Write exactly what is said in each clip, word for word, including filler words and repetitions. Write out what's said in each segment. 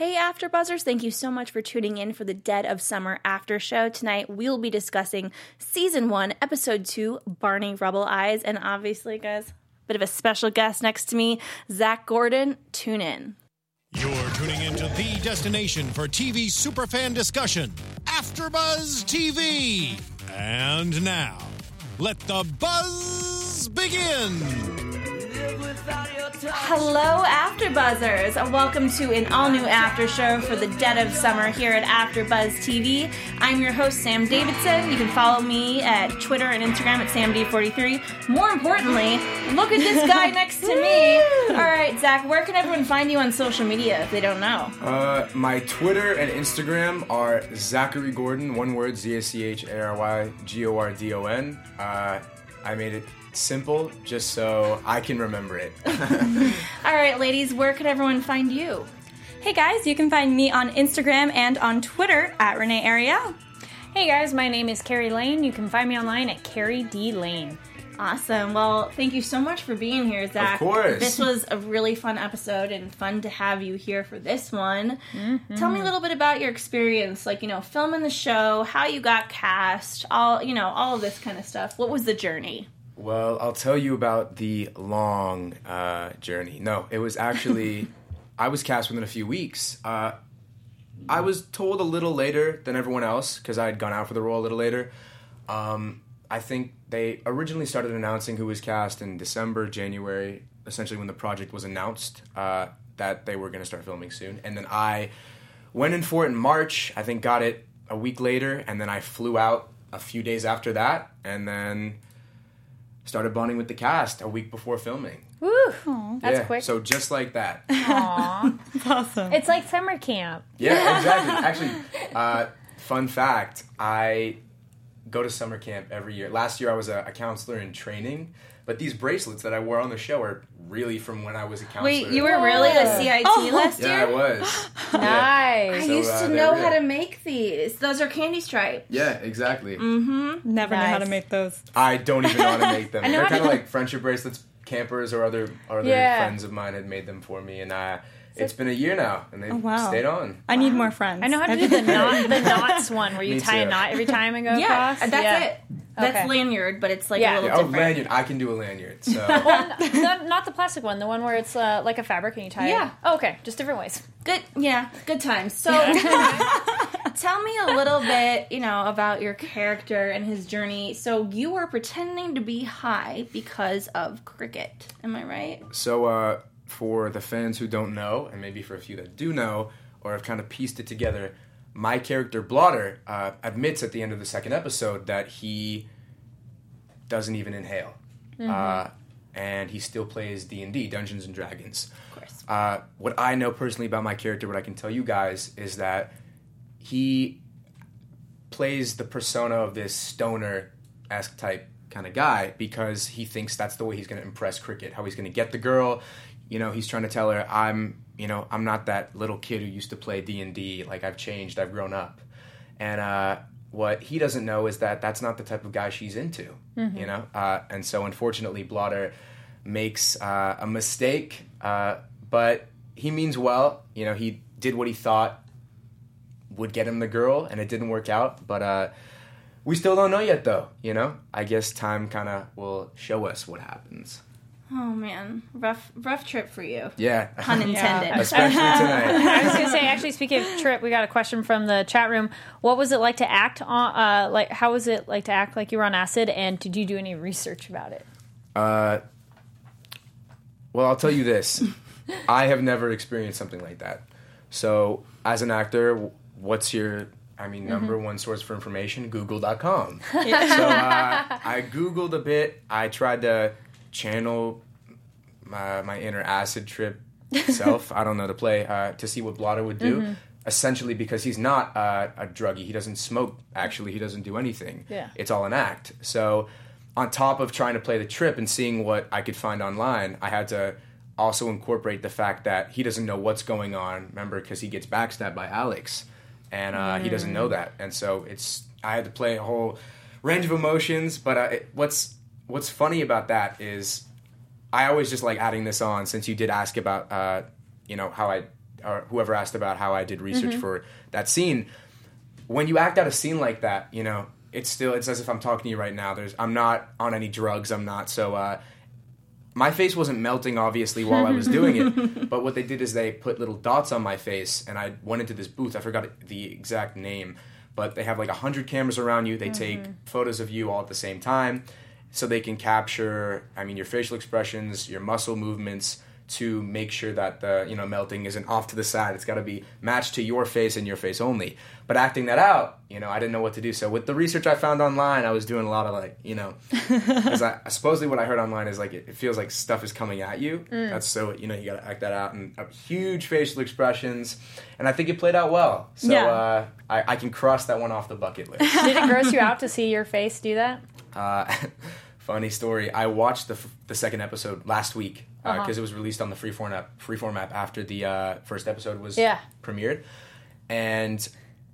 Hey AfterBuzzers, thank you so much for tuning in for the Dead of Summer After Show. Tonight we'll be discussing Season one, Episode two, Barney Rubble Eyes, and obviously, guys, a bit of a special guest next to me, Zach Gordon. Tune in. You're tuning into the destination for T V superfan discussion, AfterBuzz T V. And now, let the buzz begin. Hello, AfterBuzzers, and welcome to an all-new after show for the Dead of Summer here at AfterBuzz T V. I'm your host, Sam Davidson. You can follow me at Twitter and Instagram at Sam D forty-three. More importantly, look at this guy next to me. All right, Zach, where can everyone find you on social media if they don't know? Uh, my Twitter and Instagram are Zachary Gordon, one word, Z A C H A R Y G O R D O N. Uh, I made it simple just so I can remember it. All right, ladies, where can everyone find you? Hey guys, you can find me on Instagram and on Twitter at Renee Ariel. Hey guys, my name is Carrie Lane. You can find me online at Carrie D Lane. Awesome. Well, thank you so much for being here, Zach. Of course. This was a really fun episode and fun to have you here for this one. Mm-hmm. Tell me a little bit about your experience, like, you know, filming the show, how you got cast, all, you know, all of this kind of stuff. What was the journey? Well, I'll tell you about the long uh, journey. No, it was actually, I was cast within a few weeks. Uh, I was told a little later than everyone else because I had gone out for the role a little later. Um, I think they originally started announcing who was cast in December, January, essentially when the project was announced uh, that they were going to start filming soon. And then I went in for it in March, I think got it a week later, and then I flew out a few days after that, and then started bonding with the cast a week before filming. Woo! Aww, that's yeah, quick. So just like that. Aww. That's awesome. It's like summer camp. Yeah, exactly. Actually, uh, fun fact, I go to summer camp every year. Last year I was a, a counselor in training, but these bracelets that I wore on the show are really from when I was a counselor. Wait, you were really a C I T Oh. last year? Yeah, I was. Nice. I So, used uh, to there know we how go. to make these. Those are candy stripes. Yeah, exactly. Mm-hmm. Never knew how to Nice. make those. I don't even know how to make them. I know They're how kind to- of like friendship bracelets. Campers or other or other Yeah. friends of mine had made them for me, and uh, it's been a year now, and they've Oh, wow. stayed on. I need more friends. I know how to do the knot, the knots one where you Me tie a too. knot every time and go Yeah, across. that's yeah. it. That's Okay. lanyard, but it's like Yeah. a little Yeah, oh, different. lanyard. I can do a lanyard. So Well, n- not, not the plastic one, the one where it's uh, like a fabric and you tie Yeah. it. Oh, okay, just different ways. Good, yeah, good times. So, tell me a little bit, you know, about your character and his journey. So, you were pretending to be high because of cricket. Am I right? So, uh, for the fans who don't know, and maybe for a few that do know, or have kind of pieced it together, my character, Blotter, uh, admits at the end of the second episode that he doesn't even inhale. Mm-hmm. Uh, and he still plays D and D, Dungeons and Dragons. Of course. Uh, what I know personally about my character, what I can tell you guys, is that he plays the persona of this stoner-esque type kind of guy because he thinks that's the way he's going to impress Cricket, how he's going to get the girl. You know, he's trying to tell her, I'm, you know, I'm not that little kid who used to play D and D. Like, I've changed, I've grown up. And uh, what he doesn't know is that that's not the type of guy she's into, mm-hmm. you know? Uh, and so, unfortunately, Blotter makes uh, a mistake, uh, but he means well. You know, he did what he thought would get him the girl, and it didn't work out. But uh, we still don't know yet, though, you know? I guess time kind of will show us what happens. Oh, man. Rough rough trip for you. Yeah. Pun intended. Especially tonight. I was going to say, actually, speaking of trip, we got a question from the chat room. What was it like to act on, uh, like, how was it like to act like you were on acid, and did you do any research about it? Uh, well, I'll tell you this. I have never experienced something like that. So, as an actor, what's your, I mean, number mm-hmm. one source for information? Google dot com. So, uh, I Googled a bit. I tried to channel my, my inner acid trip self, I don't know, to play, uh, to see what Blotter would do. Mm-hmm. Essentially because he's not uh, a druggie. He doesn't smoke, actually. He doesn't do anything. Yeah. It's all an act. So on top of trying to play the trip and seeing what I could find online, I had to also incorporate the fact that he doesn't know what's going on, remember, because he gets backstabbed by Alex. And uh, mm. he doesn't know that. And so it's I had to play a whole range of emotions. But uh, it, what's... What's funny about that is I always just like adding this on since you did ask about, uh, you know, how I or whoever asked about how I did research mm-hmm. for that scene. When you act out a scene like that, you know, it's still, it's as if I'm talking to you right now. There's, I'm not on any drugs. I'm not. So, uh, my face wasn't melting, obviously, while I was doing it. But what they did is they put little dots on my face, and I went into this booth. I forgot the exact name, but they have like a hundred cameras around you. They mm-hmm. take photos of you all at the same time, so they can capture, I mean, your facial expressions, your muscle movements, to make sure that the, you know, melting isn't off to the side. It's got to be matched to your face and your face only. But acting that out, you know, I didn't know what to do. So with the research I found online, I was doing a lot of like, you know, because I supposedly what I heard online is like, it, it feels like stuff is coming at you. Mm. That's so, you know, you got to act that out, and uh, huge facial expressions. And I think it played out well. So yeah. uh, I, I can cross that one off the bucket list. Did it gross you out to see your face do that? Uh, funny story. I watched the f- the second episode last week because uh, uh-huh. it was released on the Freeform app, Freeform app after the uh, first episode was yeah. premiered, and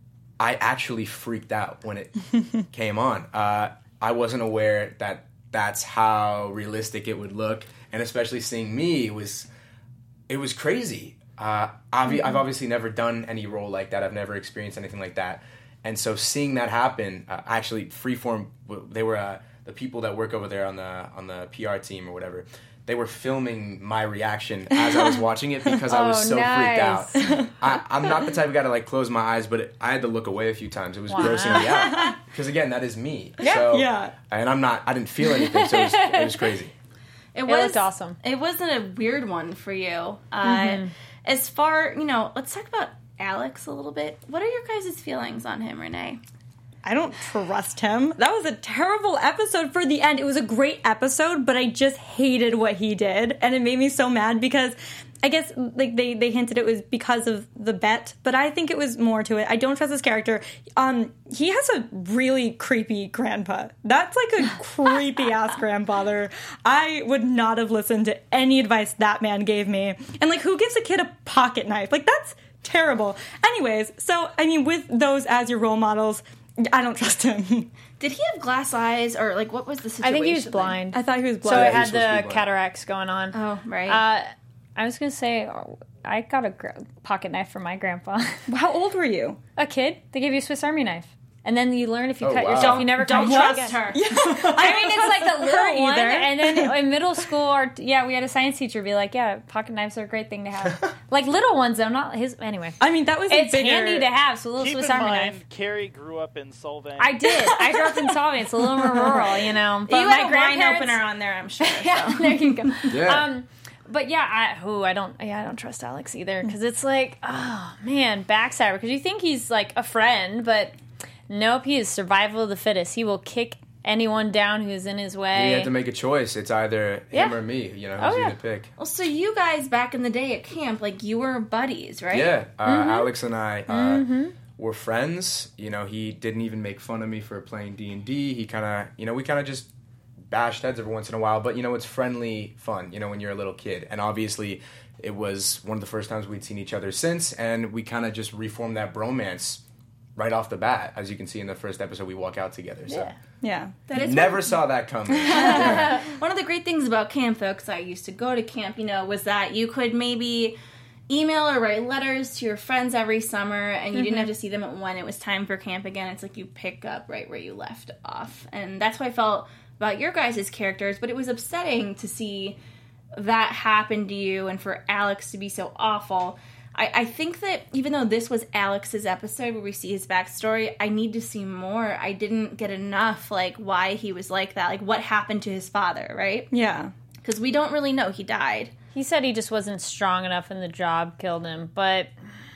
I actually freaked out when it came on. Uh, I wasn't aware that that's how realistic it would look, and especially seeing me was it was crazy. Uh, I've, mm-hmm. I've obviously never done any role like that. I've never experienced anything like that, and so seeing that happen, uh, actually, Freeform, they were. Uh, the people that work over there on the on the P R team or whatever, they were filming my reaction as I was watching it because I was oh, so nice. freaked out. I, I'm not the type of guy to like close my eyes, but it, I had to look away a few times. It was wow. grossing me out because again, that is me. Yeah, so, yeah. And I'm not. I didn't feel anything, so it was, it was crazy. It, it was looked awesome. It wasn't a weird one for you. Uh, mm-hmm. As far, you know, let's talk about Alex a little bit. What are your guys' feelings on him, Renee? I don't trust him. That was a terrible episode for the end. It was a great episode, but I just hated what he did. And it made me so mad because I guess like they, they hinted it was because of the bet, but I think it was more to it. I don't trust his character. Um, he has a really creepy grandpa. That's like a creepy ass grandfather. I would not have listened to any advice that man gave me. And like, who gives a kid a pocket knife? Like, that's terrible. Anyways, so I mean, with those as your role models, I don't trust him. Did he have glass eyes, or like what was the situation? I think he was blind. I thought he was blind. So yeah, it had the cataracts going on. Oh, right. Uh, I was gonna say, I got a gr- pocket knife from my grandpa. How old were you? A kid. They give you a Swiss Army knife. And then you learn if you oh, cut wow. yourself, you never don't cut trust yourself her. again. Yeah. I mean, it's like the little one. either. And then in middle school, our, yeah, we had a science teacher be like, yeah, pocket knives are a great thing to have. Like little ones, though, not his. Anyway. I mean, that was It's a bigger... handy to have, so a little Keep Swiss in Army mind, knife. Carrie grew up in Solvang. I did. I grew up in Solvang. It's a little more rural, you know. But you my had a wine grandparents opener on there, I'm sure. Yeah, So. there you go. Yeah. Um, but yeah, I who I don't yeah I don't trust Alex either because it's like oh man backstabber because you think he's like a friend but nope, he is survival of the fittest. He will kick anyone down who's in his way. You have to make a choice. It's either Yeah. him or me. You know, who's Oh, you yeah. gonna pick? Well, so you guys back in the day at camp, like you were buddies, right? Yeah, uh, Mm-hmm. Alex and I uh, were friends. You know, he didn't even make fun of me for playing D and D. He kind of, you know, we kind of just bashed heads every once in a while. But you know, it's friendly fun. You know, when you're a little kid, and obviously, it was one of the first times we'd seen each other since, and we kind of just reformed that bromance right off the bat. As you can see in the first episode, we walk out together. So. Yeah. Yeah. That is Never saw that coming. Yeah. One of the great things about camp, though, because I used to go to camp, you know, was that you could maybe email or write letters to your friends every summer, and you mm-hmm. didn't have to see them when it was time for camp again. It's like you pick up right where you left off. And that's what I felt about your guys' characters, but it was upsetting to see that happen to you and for Alex to be so awful. I, I think that even though this was Alex's episode where we see his backstory, I need to see more. I didn't get enough, like, why he was like that. Like, what happened to his father, right? Yeah. Because we don't really know. He died. He said he just wasn't strong enough and the job killed him. But,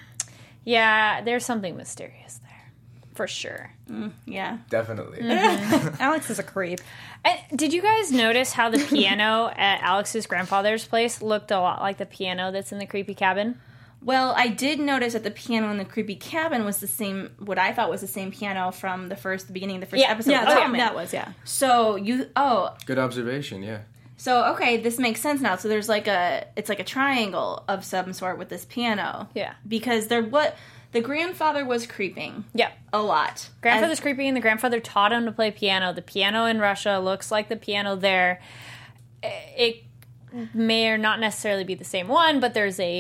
yeah, there's something mysterious there. For sure. Mm, yeah. Definitely. Mm-hmm. Alex is a creep. And did you guys notice how the piano at Alex's grandfather's place looked a lot like the piano that's in the creepy cabin? Well, I did notice that the piano in the creepy cabin was the same, what I thought was the same piano from the first, the beginning of the first Yeah, episode. Yeah, with that, Tommy. that was, yeah. So, you, oh, Good observation, yeah. so, okay, this makes sense now. So there's like a, it's like a triangle of some sort with this piano. Yeah. Because there, what, the grandfather was creeping. Yeah. A lot. Grandfather's As- creepy and the grandfather taught him to play piano. The piano in Russia looks like the piano there. It may or not necessarily be the same one, but there's a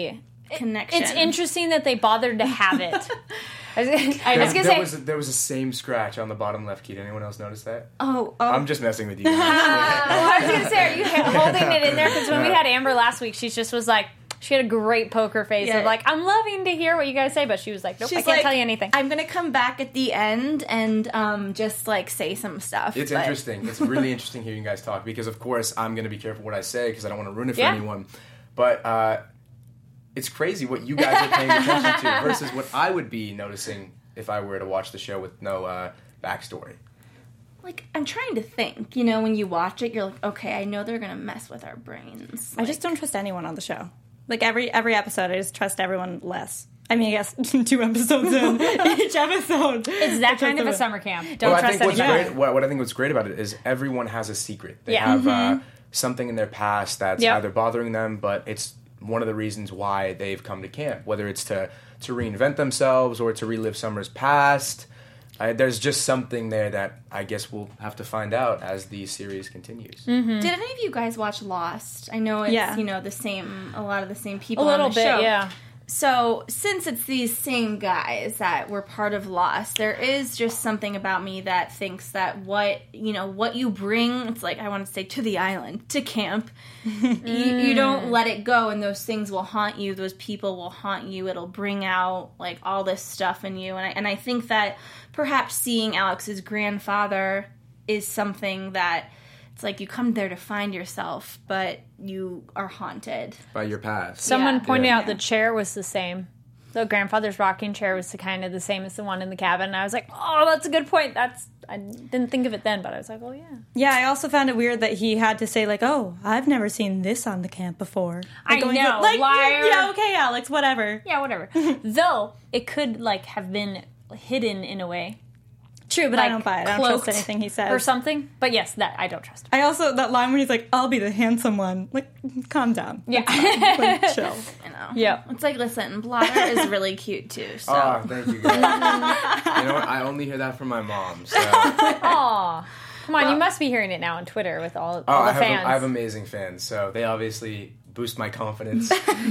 connection. It's interesting that they bothered to have it. I was, I was gonna there say was there was the same scratch on the bottom left key. Did anyone else notice that? Oh, oh. I'm just messing with you guys. well, I was gonna say, are you holding it in there? Because when we had Amber last week, she just was like, she had a great poker face Yeah. of like, I'm loving to hear what you guys say, but she was like, nope, She's I can't like, tell you anything. I'm gonna come back at the end and um, just like say some stuff. It's but- interesting. It's really interesting hearing you guys talk because, of course, I'm going to be careful what I say because I don't want to ruin it for Yeah. anyone. But uh, it's crazy what you guys are paying attention to versus what I would be noticing if I were to watch the show with no uh, backstory. Like, I'm trying to think. You know, when you watch it, you're like, okay, I know they're gonna mess with our brains. I just don't trust anyone on the show. Like every every episode, I just trust everyone less. I mean, I guess two episodes in each episode. It's that kind of a them. summer camp. Don't well, I trust think what's anyone. great, what, what I think what's great about it is everyone has a secret. They Yeah. have uh, something in their past that's Yep. either bothering them, but it's one of the reasons why they've come to camp, whether it's to, to reinvent themselves or to relive summer's past. Uh, there's just something there that I guess we'll have to find out as the series continues. Mm-hmm. Did any of you guys watch Lost? I know it's, Yeah. you know, the same, a lot of the same A people little on the bit, show. yeah. So, since it's these same guys that were part of Lost, there is just something about me that thinks that what, you know, what you bring, it's like, I want to say, to the island, to camp, you, you don't let it go, and those things will haunt you, those people will haunt you, it'll bring out, like, all this stuff in you, and I, and I think that perhaps seeing Alex's grandfather is something that, it's like you come there to find yourself, but you are haunted. By your past. Someone Yeah. pointed Yeah. out the chair was the same. The grandfather's rocking chair was the kind of the same as the one in the cabin. And I was like, oh, that's a good point. That's I didn't think of it then, but I was like, oh yeah. Yeah, I also found it weird that he had to say like, "Oh, I've never seen this on the camp before." I Like, going know, like, liar. Yeah, okay, Alex, whatever. Yeah, whatever. Though it could like have been hidden in a way. True, but like, I don't buy it. I don't trust cloaked anything he says. or something. But yes, that I don't trust. I also that line when he's like, "I'll be the handsome one." Like, calm down. Yeah. Like, chill. You know? Yeah. It's like, listen, Blotter is really cute too, so. Oh, thank you guys. You know what? I only hear that from my mom. So. Aw. Come on, you must be hearing it now on Twitter with all, Oh, all the I have, fans. I have amazing fans, so they obviously boost my confidence.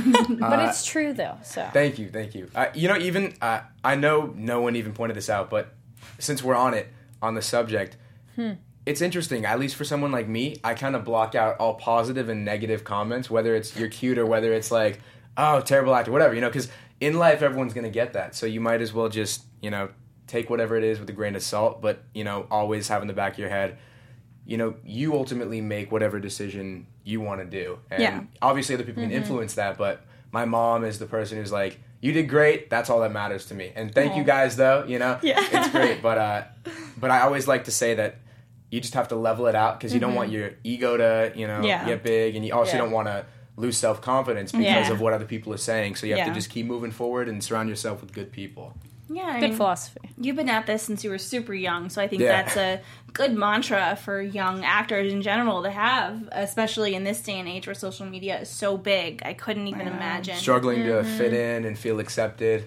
but it's true though. So Thank you, thank you. Uh, you know, even uh, I know no one even pointed this out, but since we're on it, on the subject, hmm. it's interesting. At least for someone like me, I kind of block out all positive and negative comments, whether it's you're cute or whether it's like, oh, terrible actor, whatever. You know, because in life everyone's gonna get that, so you might as well just you know take whatever it is with a grain of salt, but you know always have in the back of your head. You know, you ultimately make whatever decision you want to do. And Yeah. obviously other people can influence that, but my mom is the person who's like, you did great, that's all that matters to me. And thank you guys, though, you know? Yeah. It's great, but uh, but I always like to say that you just have to level it out because you don't want your ego to, you know, Yeah. get big, and you also Yeah. don't want to lose self-confidence because Yeah. of what other people are saying. So you have Yeah. to just keep moving forward and surround yourself with good people. Yeah, I good mean, philosophy. you've been at this since you were super young, so I think Yeah. that's a good mantra for young actors in general to have, especially in this day and age where social media is so big. I couldn't even imagine. Struggling to Mm-hmm. fit in and feel accepted.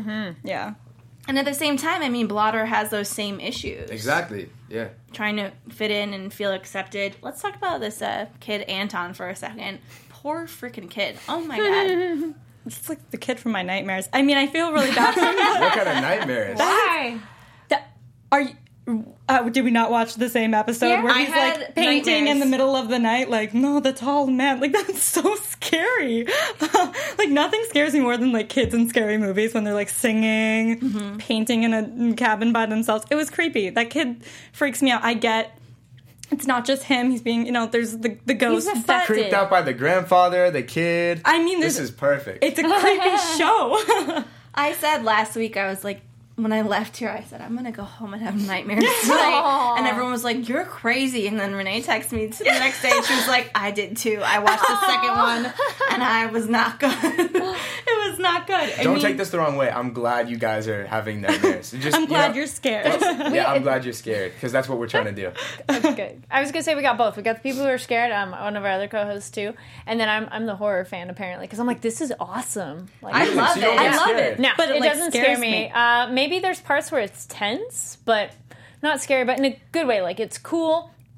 Yeah. And at the same time, I mean, Blotter has those same issues. Exactly, yeah. Trying to fit in and feel accepted. Let's talk about this uh, kid, Anton, for a second. Poor freaking kid. Oh my god. It's like the kid from my nightmares. I mean, I feel really bad for him. What kind of nightmares? Why? That- Are you? Uh, did we not watch the same episode Yeah, where I he's had like painting nightmares. in the middle of the night? Like, no, the tall man. Like, that's so scary. Like, nothing scares me more than like kids in scary movies when they're like singing, Mm-hmm. painting in a cabin by themselves. It was creepy. That kid freaks me out. I get. It's not just him. He's being, you know, there's the the ghost. He's that- affected. Creeped out by the grandfather, the kid. I mean, This there's- is perfect. It's a creepy show. I said last week, I was like, when I left here, I said, I'm going to go home and have nightmares tonight. And everyone was like, you're crazy. And then Renee texted me the next day, and she was like, I did too. I watched the second one, and I was not good. It was not good. I Don't mean, take this the wrong way. I'm glad you guys are having nightmares. Just, I'm you glad know- you're scared. Yeah, I'm glad you're scared because that's what we're trying to do. That's good. I was gonna say we got both. We got the people who are scared. Um, one of our other co-hosts too, and then I'm I'm the horror fan apparently because I'm like this is awesome. Like, I Really? love So you don't it. get I love scared? it. no, But it, it, like, doesn't scares scare me. me. Uh, maybe there's parts where it's tense, but not scary. But in a good way. Like it's cool.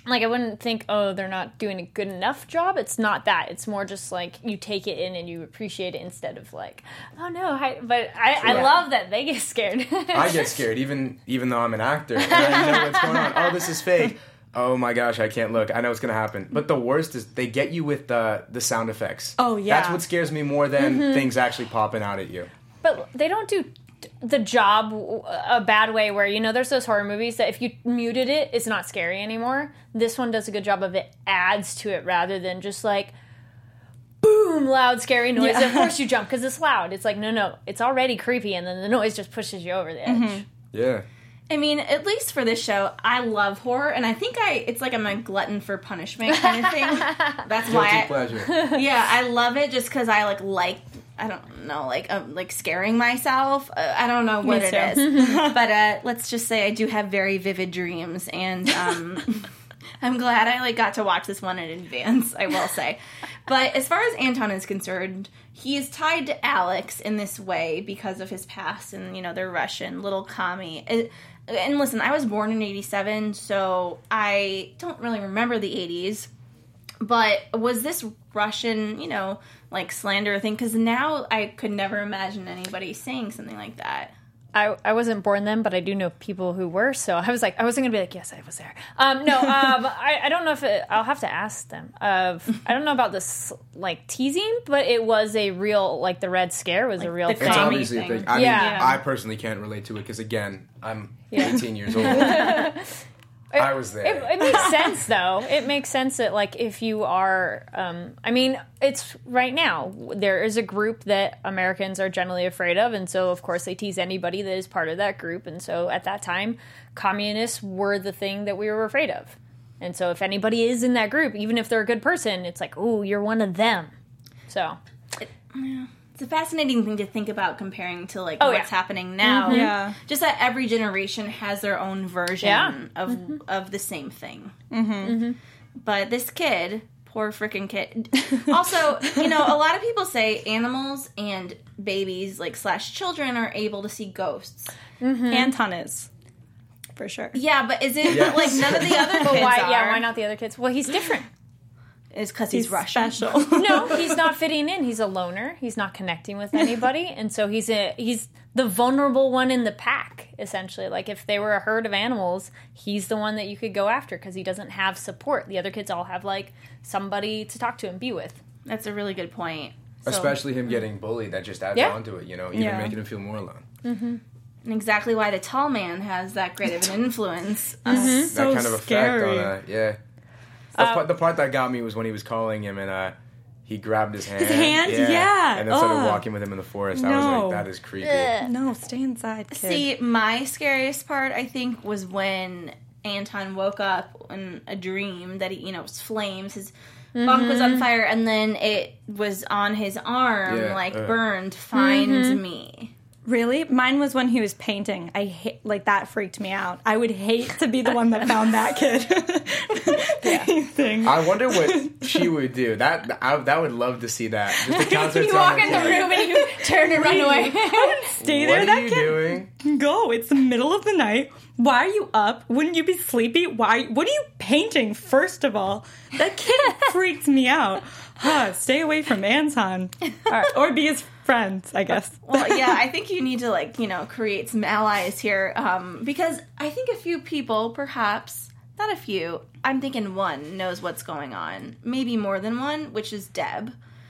like, I wouldn't think, oh, they're not doing a good enough job. It's not that. It's more just, like, you take it in and you appreciate it instead of, like, oh, no. I, but I, I Yeah. love that they get scared. I get scared, even even though I'm an actor. And I know what's going on. Oh, this is fake. Oh my gosh, I can't look. I know what's going to happen. But the worst is they get you with the, the sound effects. Oh, yeah. That's what scares me more than Mm-hmm. things actually popping out at you. But they don't do the job a bad way where, you know, there's those horror movies that if you muted it, it's not scary anymore. This one does a good job of it adds to it rather than just like, boom, loud, scary noise. Yeah. Of course you jump because it's loud. It's like, no, no, it's already creepy and then the noise just pushes you over the edge. Mm-hmm. Yeah. I mean, at least for this show, I love horror, and I think I it's like I'm a glutton for punishment kind of thing. That's why Guilty I, pleasure. yeah, I love it just because I like like I don't know like um, like scaring myself. Uh, I don't know what Me it too. is, but uh, let's just say I do have very vivid dreams, and um, I'm glad I like got to watch this one in advance. I will say, but as far as Anton is concerned, he is tied to Alex in this way because of his past, and you know they're Russian, little commie. It, and listen, I was born in eighty-seven, so I don't really remember the eighties. But was this Russian, you know, like slander thing? Because now I could never imagine anybody saying something like that. I, I wasn't born then, but I do know people who were, so I was like, I wasn't going to be like, yes, I was there. Um, no, um, I, I don't know if it, I'll have to ask them. Of I don't know about this, like, teasing, but it was a real, like, the Red Scare was Like a real the thing. It's Comedy obviously a thing. thing. I Yeah. mean, Yeah. I personally can't relate to it because, again, I'm Yeah. eighteen years old. I was there. It, it makes sense, though. It makes sense that, like, if you are, um, I mean, it's right now. There is a group that Americans are generally afraid of, and so, of course, they tease anybody that is part of that group. And so, at that time, communists were the thing that we were afraid of. And so, if anybody is in that group, even if they're a good person, it's like, oh, you're one of them. So, It's a fascinating thing to think about comparing to like Oh, what's yeah. happening now. Yeah. Just that every generation has their own version Yeah. of of the same thing. Mm-hmm. But this kid, poor freaking kid. Also, you know, a lot of people say animals and babies, like slash children, are able to see ghosts. Anton is. For sure. Yeah, but is it Yes. like none of the other kids but why? are? Yeah, why not the other kids? Well, he's different. It's because he's, He's Russian. special. No, he's not fitting in. He's a loner. He's not connecting with anybody, and so he's a he's the vulnerable one in the pack. Essentially, like if they were a herd of animals, he's the one that you could go after because he doesn't have support. The other kids all have like somebody to talk to and be with. That's a really good point. So- Especially him getting bullied, that just adds Yeah. on to it, you know, even Yeah. making him feel more alone. and exactly why the tall man has that great of an influence. Uh, That So kind of scary. effect on uh, yeah. The, part, the part that got me was when he was calling him and uh, he grabbed his hand. hand? Yeah. And then started Ugh. walking with him in the forest. I was No. like, that is creepy. No, stay inside, kid. See, my scariest part, I think, was when Anton woke up in a dream that he, you know, it was flames. His bunk was on fire, and then it was on his arm, Yeah, like ugh. burned. Find me. Really? Mine was when he was painting. I hate, like, that freaked me out. I would hate to be the one that found that kid. Painting. I wonder what she would do. That I, that would love to see that. Just the concert You song walk is in the like, room and you turn and run away. Stay What there, are that you kid. doing? Go. It's the middle of the night. Why are you up? Wouldn't you be sleepy? Why? What are you painting, first of all? That kid freaked me out. Huh, stay away from Anton. Or be his friends, I guess. Well, yeah, I think you need to, like, you know, create some allies here, um, because I think a few people, perhaps, not a few, I'm thinking one knows what's going on. Maybe more than one, which is Deb.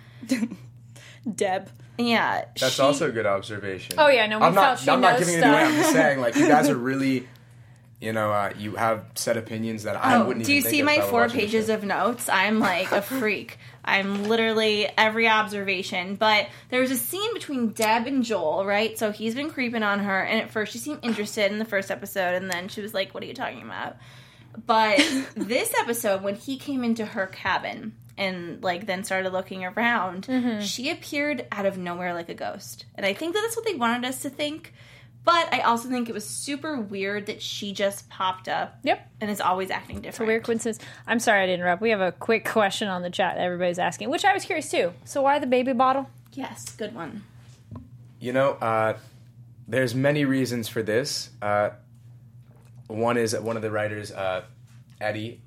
Deb. Yeah. That's she- also a good observation. Oh, yeah, no, we I'm not, felt she I'm not knows giving it away. stuff. I'm just saying, like, you guys are really, you know, uh, you have set opinions that I Oh, wouldn't do you even think see of my if I were four watching the pages show. of notes? I'm like a freak. I'm literally every observation. But there was a scene between Deb and Joel, right? So he's been creeping on her, and at first she seemed interested in the first episode, and then she was like, "What are you talking about?" But this episode, when he came into her cabin and like then started looking around, she appeared out of nowhere like a ghost, and I think that that's what they wanted us to think. But I also think it was super weird that she just popped up. Yep. And is always acting different. It's a weird coincidence. I'm sorry to interrupt. We have a quick question on the chat that everybody's asking, which I was curious too. So why the baby bottle? Yes, good one. You know, uh, there's many reasons for this. Uh, one is that one of the writers, uh, Eddie,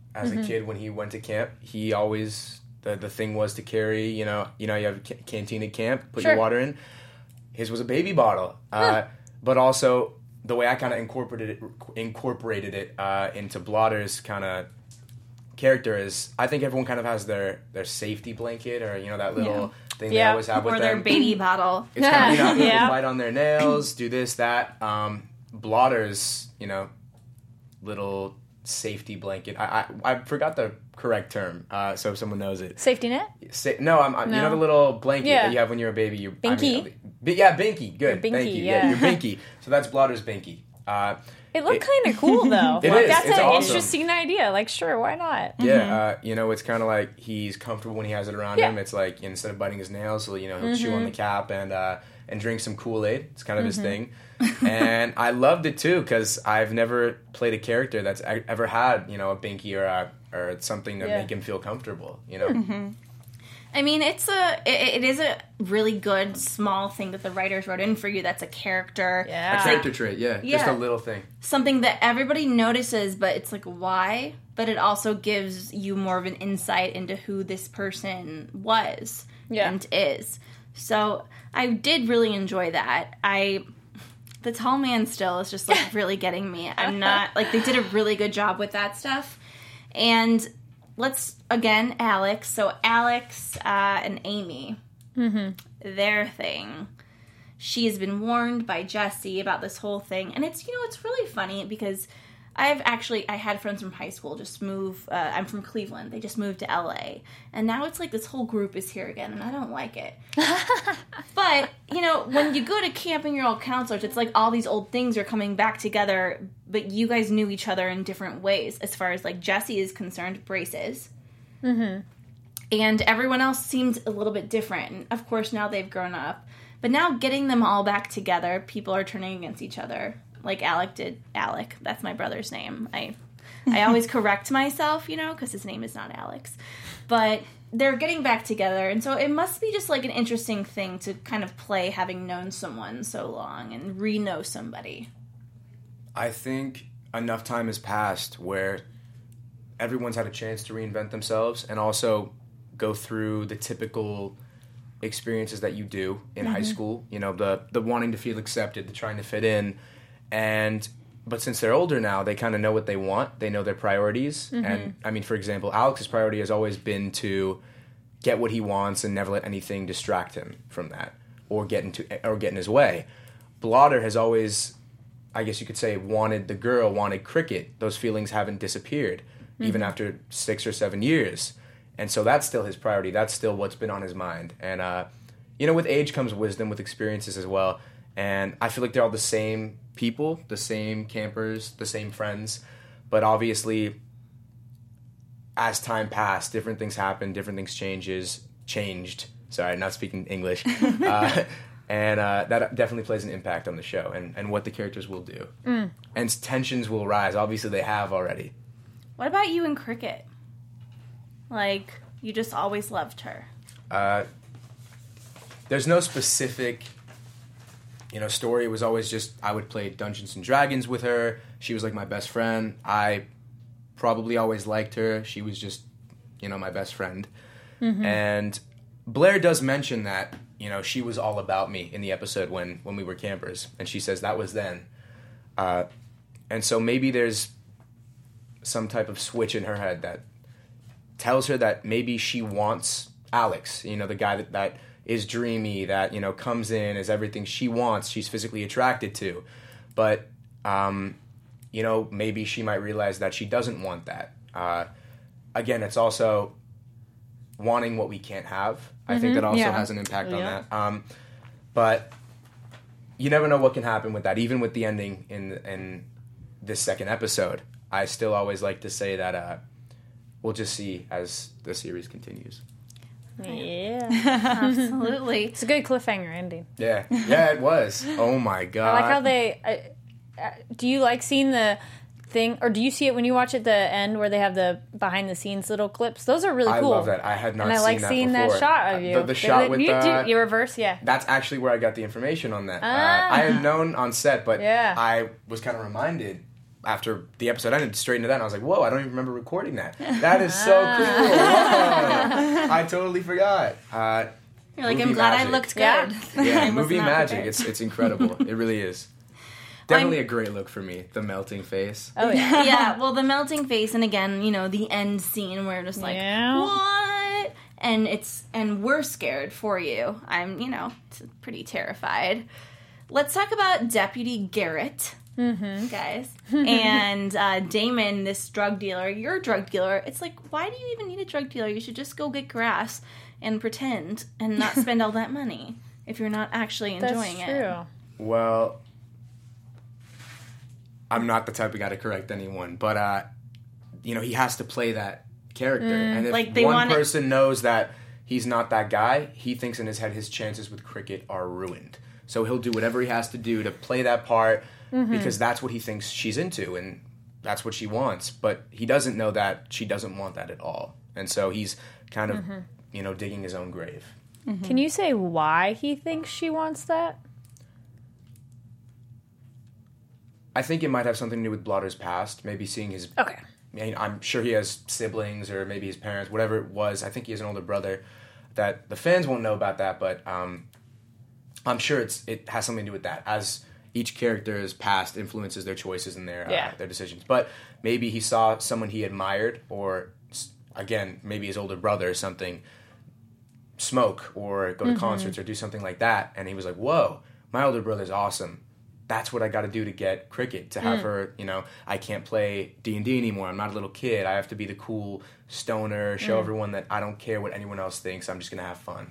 as mm-hmm. a kid when he went to camp, he always the the thing was to carry. You know, you know, you have a ca- canteen at camp, put sure. your water in. His was a baby bottle, huh. uh, but also the way I kind of incorporated it, incorporated it uh, into Blotter's kind of character is, I think everyone kind of has their, their safety blanket, or you know that little yeah. thing yeah. they always have with or them, or their baby bottle. It's kind of, you know, yeah. bite on their nails, do this, that. Um, Blotter's, you know, little safety blanket. I I, I forgot the correct term, uh, so if someone knows it. Safety net? Sa- no, I'm, I'm, no, you know the little blanket yeah. that you have when you're a baby. You, Binky? I mean, b- yeah, Binky. Good. Your Binky, Thank you. yeah. yeah, your Binky. So that's Blotter's Binky. Uh, it looked kind of cool, though. It like, is. That's it's an awesome. interesting idea. Like, sure, why not? Yeah, mm-hmm. uh, you know, it's kind of like he's comfortable when he has it around yeah. him. It's like, instead of biting his nails, so, you know, he'll mm-hmm. chew on the cap and uh, and drink some Kool-Aid. It's kind of mm-hmm. his thing. And I loved it, too, because I've never played a character that's ever had, you know, a Binky or a, or something to yeah. make him feel comfortable, you know? Mm-hmm. I mean, it's a it, it is a really good small thing that the writers wrote in for you. That's a character, yeah. a character trait, yeah. yeah, just a little thing, something that everybody notices, but it's like why? But it also gives you more of an insight into who this person was yeah. and is. So I did really enjoy that. I the tall man still is just like really getting me. I'm not like they did a really good job with that stuff, and. Let's, again, Alex. So Alex uh, and Amy, mm-hmm. their thing. She has been warned by Jesse about this whole thing. And it's, you know, it's really funny because I've actually, I had friends from high school just move, uh, I'm from Cleveland. They just moved to L A. And now it's like this whole group is here again, and I don't like it. But, you know, when you go to camp and you're all counselors, it's like all these old things are coming back together, but you guys knew each other in different ways. As far as, like, Jesse is concerned, braces. Mm-hmm. And everyone else seemed a little bit different. And, of course, now they've grown up. But now getting them all back together, people are turning against each other. Like Alec did. Alec. That's my brother's name. I I always correct myself, you know, because his name is not Alex. But they're getting back together, and so it must be just like an interesting thing to kind of play having known someone so long and re-know somebody. I think enough time has passed where everyone's had a chance to reinvent themselves and also go through the typical experiences that you do in mm-hmm. high school. You know, the the wanting to feel accepted, the trying to fit in. And but since they're older now, they kind of know what they want. They know their priorities. Mm-hmm. And I mean, for example, Alex's priority has always been to get what he wants and never let anything distract him from that or get into or get in his way. Blotter has always, I guess you could say, wanted the girl, wanted cricket. Those feelings haven't disappeared mm-hmm. even after six or seven years. And so that's still his priority. That's still what's been on his mind. And uh, you know, with age comes wisdom, with experiences as well. And I feel like they're all the same people, the same campers, the same friends. But obviously, as time passed, different things happened, different things changes, changed. Sorry, not speaking English. uh, and uh, that definitely plays an impact on the show and, and what the characters will do. Mm. And tensions will rise. Obviously, they have already. What about you in cricket? Like, you just always loved her. Uh, there's no specific... You know, story. It was always just, I would play Dungeons and Dragons with her. She was like my best friend. I probably always liked her. She was just, you know, my best friend. Mm-hmm. And Blair does mention that, you know, she was all about me in the episode when, when we were campers. And she says that was then. Uh, and so maybe there's some type of switch in her head that tells her that maybe she wants Alex, you know, the guy that... that is dreamy, that, you know, comes in, is everything she wants, she's physically attracted to. But, um, you know, maybe she might realize that she doesn't want that. Uh, again, it's also wanting what we can't have. Mm-hmm. I think that also yeah. has an impact yeah. on that. Um, but you never know what can happen with that. Even with the ending in in this second episode, I still always like to say that uh, we'll just see as the series continues. Yeah, absolutely. It's a good cliffhanger ending. Yeah, yeah, it was. Oh my god! I like how they. Uh, uh, do you like seeing the thing, or do you see it when you watch at the end where they have the behind the scenes little clips? Those are really I cool. I love that. I had not and I seen like that seeing before. that shot of you. The, the shot they, with you, the do, you reverse, yeah. That's actually where I got the information on that. Ah. Uh, I had known on set, but yeah. I was kind of reminded. after the episode ended, straight into that, and I was like, whoa, I don't even remember recording that. That is so cool. Whoa. I totally forgot. Uh, You're like, movie I'm glad magic. I looked good. Yeah. Yeah, I was movie not magic. prepared. It's it's incredible. It really is. Definitely a great look for me. The melting face. Oh yeah. Yeah, well, the melting face, and again, you know, the end scene where just like, Yeah. what? And it's and we're scared for you. I'm, you know, t- pretty terrified. Let's talk about Deputy Garrett, mm-hmm. guys, and uh, Damon, this drug dealer. You're a drug dealer. It's like, why do you even need a drug dealer? You should just go get grass and pretend and not spend all that money if you're not actually enjoying That's it. true. Well, I'm not the type of guy to correct anyone, but uh, you know, he has to play that character, and if like they one want it- person knows that he's not that guy, he thinks in his head his chances with cricket are ruined. So he'll do whatever he has to do to play that part Mm-hmm. because that's what he thinks she's into and that's what she wants. But he doesn't know that she doesn't want that at all, and so he's kind of Mm-hmm. you know digging his own grave. Can you say why he thinks she wants that? I think it might have something to do with Blotter's past, maybe seeing his. Okay. I mean, I'm sure he has siblings or maybe his parents, whatever it was. I think he has an older brother that the fans won't know about that, but um, I'm sure it's it has something to do with that. As each character's past influences their choices and their Yeah. uh, their decisions. But maybe he saw someone he admired, or again, maybe his older brother or something, smoke or go to Mm-hmm. concerts or do something like that, and he was like, "Whoa, my older brother's awesome. That's what I got to do to get cricket, to Mm. have her, you know, I can't play D and D anymore. I'm not a little kid. I have to be the cool stoner, show Mm. everyone that I don't care what anyone else thinks. I'm just going to have fun."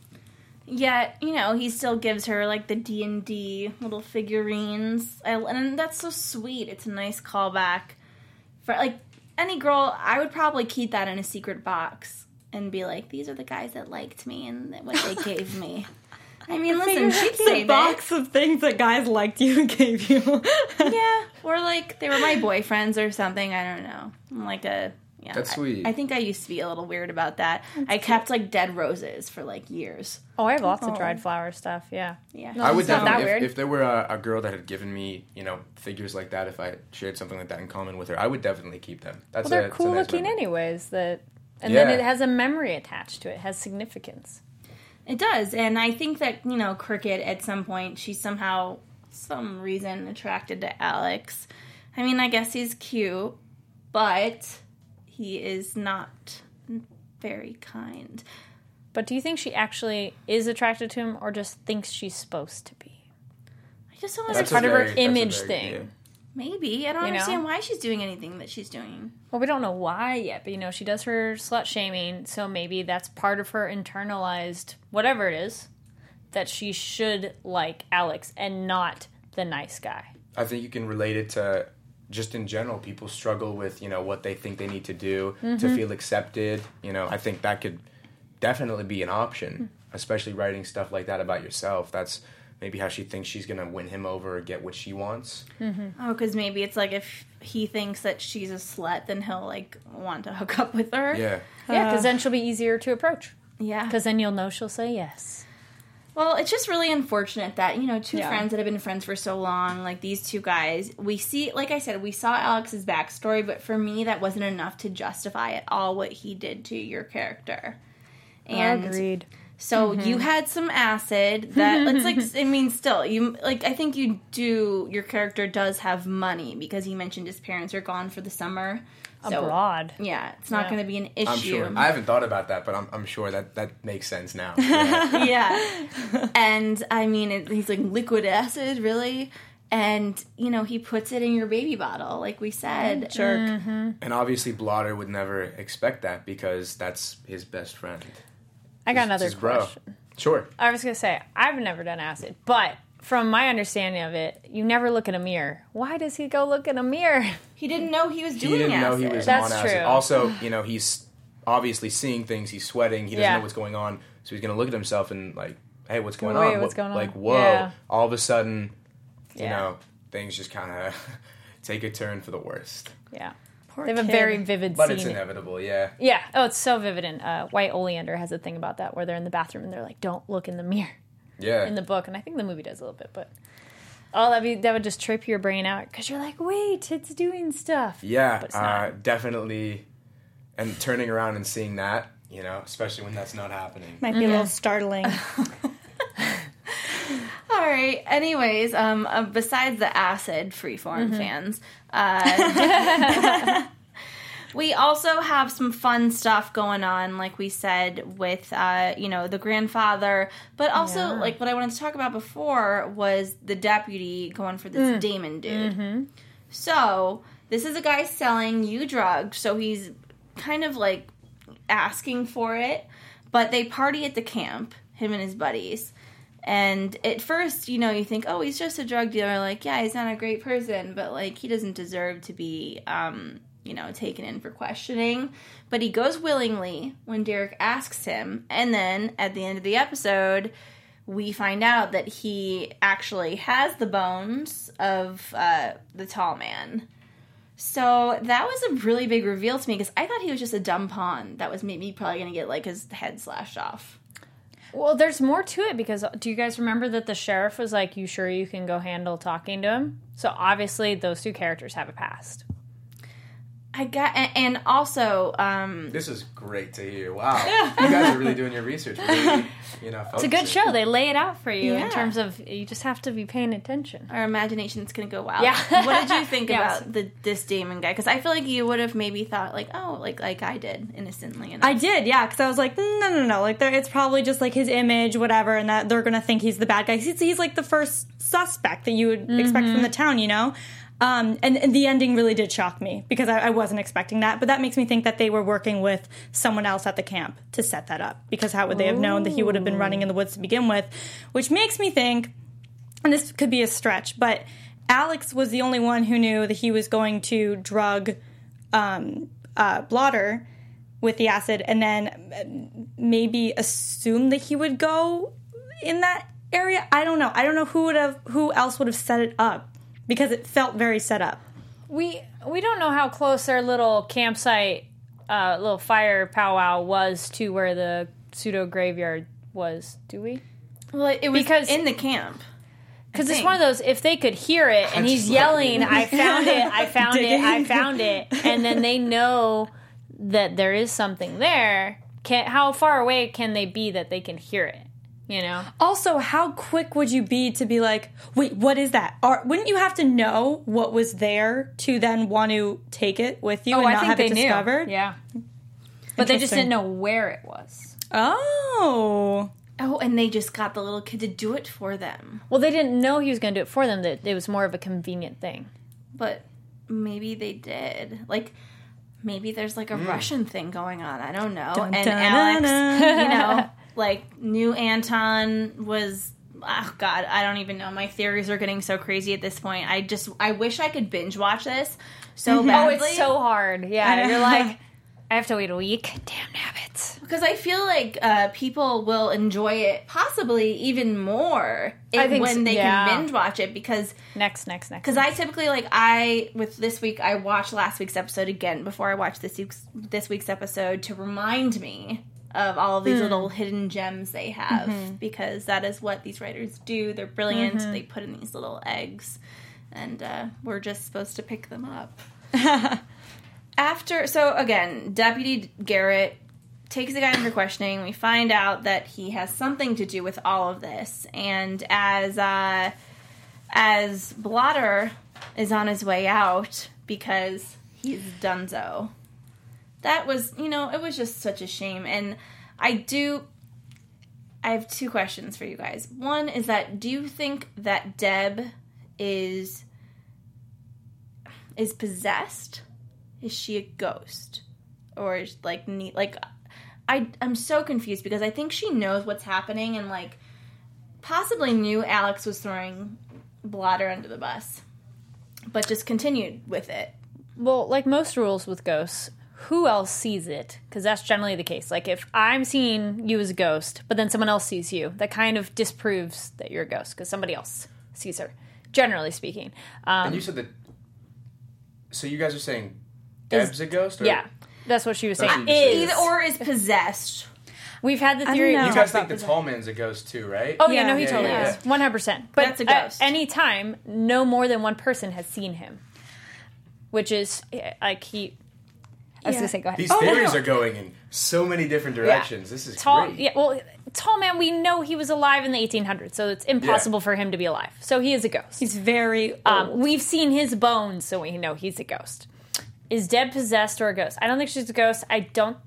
Yet, you know, he still gives her, like, the D and D little figurines. I, and that's so sweet. It's a nice callback. For, like, any girl, I would probably keep that in a secret box and be like, these are the guys that liked me and what they gave me. I mean, listen, she'd the save box of things that guys liked you and gave you. it. Yeah, or, like, they were my boyfriends or something. I don't know. I'm like a... Yeah, That's sweet. I, I think I used to be a little weird about that. I kept, like, dead roses for, like, years. Oh, I have lots of dried flower stuff. Yeah. Yeah. No, I would it's not that definitely, weird. if, if there were a, a girl that had given me, you know, figures like that, if I shared something like that in common with her, I would definitely keep them. That's Well, they're a, it's a cool nice looking memory. anyways. That, and Yeah. then it has a memory attached to it. It has significance. It does, and I think that, you know, Cricket, at some point, she's somehow, some reason, attracted to Alex. I mean, I guess he's cute, but he is not very kind. But do you think she actually is attracted to him or just thinks she's supposed to be? I just don't That's understand. part a of her very- that's a image very- thing. yeah. Maybe. I don't You know? understand why she's doing anything that she's doing. Well, we don't know why yet, but you know, she does her slut shaming, so maybe that's part of her internalized whatever it is that she should like Alex and not the nice guy. I think you can relate it to just in general. People struggle with, you know, what they think they need to do Mm-hmm. to feel accepted. You know, I think that could definitely be an Mm. option, especially writing stuff like that about yourself. That's maybe how she thinks she's going to win him over or get what she wants. Oh, because maybe it's like if he thinks that she's a slut, then he'll, like, want to hook up with her. Yeah. Yeah, because then she'll be easier to approach. Yeah. Because then you'll know she'll say yes. Well, it's just really unfortunate that, you know, two Yeah. friends that have been friends for so long, like these two guys, we see, like I said, we saw Alex's backstory, but for me, that wasn't enough to justify at all what he did to your character. And Agreed. so you had some acid that, it's like, I mean, still, you, like, I think you do, your character does have money because he mentioned his parents are gone for the summer. So, Abroad. yeah, it's not Yeah. going to be an issue. I'm sure. I haven't thought about that, but I'm, I'm sure that that makes sense now. Yeah. Yeah. And I mean, it, he's like, liquid acid, really? And, you know, he puts it in your baby bottle, like we said. Jerk. And obviously Blotter would never expect that because that's his best friend. I got It's another his bro. question. Sure. I was going to say, I've never done acid, but from my understanding of it, you never look in a mirror. Why does he go look in a mirror? He didn't know he was He doing didn't acid. know he was That's on acid. true. Also, you know, he's obviously seeing things. He's sweating. He doesn't Yeah. know what's going on. So he's going to look at himself and like, hey, what's going Wait, on? what's What- going on? Like, whoa. Yeah. All of a sudden, you Yeah. know, things just kind of take a turn for the worst. Yeah. Poor They have a kid. very vivid But scene. it's inevitable, yeah. Yeah. Oh, it's so vivid. And uh, White Oleander has a thing about that where they're in the bathroom and they're like, don't look in the mirror Yeah. in the book. And I think the movie does a little bit, but Oh, that'd be, that would just trip your brain out because you're like, wait, it's doing stuff. Yeah, But it's uh, not. definitely. And turning around and seeing that, you know, especially when that's not happening. Might be a little startling. All right. Anyways, um, uh, besides the acid freeform fans, uh, we also have some fun stuff going on, like we said, with uh, you know, the grandfather, but also Yeah. like what I wanted to talk about before was the deputy going for this Damon dude. So this is a guy selling you drugs, so he's kind of like asking for it, but they party at the camp, him and his buddies. And at first, you know, you think, oh, he's just a drug dealer. Like, yeah, he's not a great person, but, like, he doesn't deserve to be, um, you know, taken in for questioning. But he goes willingly when Derek asks him. And then at the end of the episode, we find out that he actually has the bones of uh, the tall man. So that was a really big reveal to me because I thought he was just a dumb pawn that was maybe probably going to get, like, his head slashed off. Well, there's more to it because do you guys remember that the sheriff was like, you sure you can go handle talking to him? So obviously those two characters have a past. I got, and also, um, This is great to hear. Wow. You guys are really doing your research. Really, you know, It's a good show. They lay it out for you Yeah. in terms of you just have to be paying attention. our imagination's gonna go wild. Yeah. What did you think Yes. about the this Damon guy? Because I feel like you would have maybe thought like, oh, like like I did innocently enough. I did, yeah, because I was like, no, no, no, like, there- it's probably just, like, his image, whatever, and that they're gonna think he's the bad guy. He's, he's like, the first suspect that you would expect from the town, you know? Um, and, and the ending really did shock me, because I, I wasn't expecting that, but that makes me think that they were working with someone else at the camp to set that up, because how would they have known that he would have been running in the woods to begin with? Which makes me think, and this could be a stretch, but Alex was the only one who knew that he was going to drug um, uh, Blotter with the acid, and then maybe assume that he would go in that area. I don't know. I don't know who would have, who else would have set it up, because it felt very set up. We we don't know how close their little campsite, uh, little fire powwow was to where the pseudo graveyard was, do we? well, it was Because- in the camp. Because it's think. one of those, if they could hear it and he's just yelling, like- I found it, I found it, I Digging. found it, and then they know that there is something there, can, how far away can they be that they can hear it, you know? Also, how quick would you be to be like, wait, what is that? Or wouldn't you have to know what was there to then want to take it with you and not have it discovered? Yeah. But they just Interesting. didn't know where it was. Oh. Oh, and they just got the little kid to do it for them. Well, they didn't know he was going to do it for them, that it was more of a convenient thing. But maybe they did. Like, maybe there's like a Russian thing going on. I don't know. Dun, and dun, Alex, dun, dun. you know, like, knew Anton was. Oh, God, I don't even know. My theories are getting so crazy at this point. I just, I wish I could binge watch this so Oh, badly. it's so hard. Yeah, you're like, I have to wait a week. Damn nabbits. Because I feel like uh, people will enjoy it possibly even more if, I think when so, they yeah. can binge watch it because Next, next, next. because I typically like I with this week I watched last week's episode again before I watched this week's this week's episode to remind me of all of these little hidden gems they have because that is what these writers do. They're brilliant. They put in these little eggs, and uh, we're just supposed to pick them up. After, so again, Deputy Garrett takes the guy in for questioning. We find out that he has something to do with all of this, and as uh, as Blotter is on his way out because he's donezo. That was, you know, it was just such a shame, and I do. I have two questions for you guys. One is that do you think that Deb is is possessed? Is she a ghost? Or is, like, neat, like, I, I'm so confused because I think she knows what's happening and, like, possibly knew Alex was throwing Blotter under the bus, but just continued with it. Well, like most rules with ghosts, who else sees it? Because that's generally the case. Like, if I'm seeing you as a ghost, but then someone else sees you, that kind of disproves that you're a ghost because somebody else sees her, generally speaking. Um, And you said that. So you guys are saying Deb's a ghost? Or? yeah, that's what she was saying. That's what you Is. Either or is possessed. We've had the don't theory. know. You we guys talked think the about tall man's a ghost too, right? Oh yeah, Yeah. no, he Yeah, totally yeah, is, yeah. one hundred percent. But That's a at ghost. any time, no more than one person has seen him, which is eh, like he. I was Yeah. gonna say, go ahead. These Oh, no, theories no. are going in so many different directions. This is Tall, great. yeah. Well, tall man. We know he was alive in the eighteen hundreds, so it's impossible Yeah. for him to be alive. So he is a ghost. He's very old. Um, we've seen his bones, so we know he's a ghost. Is Deb possessed or a ghost? I don't think she's a ghost. I don't.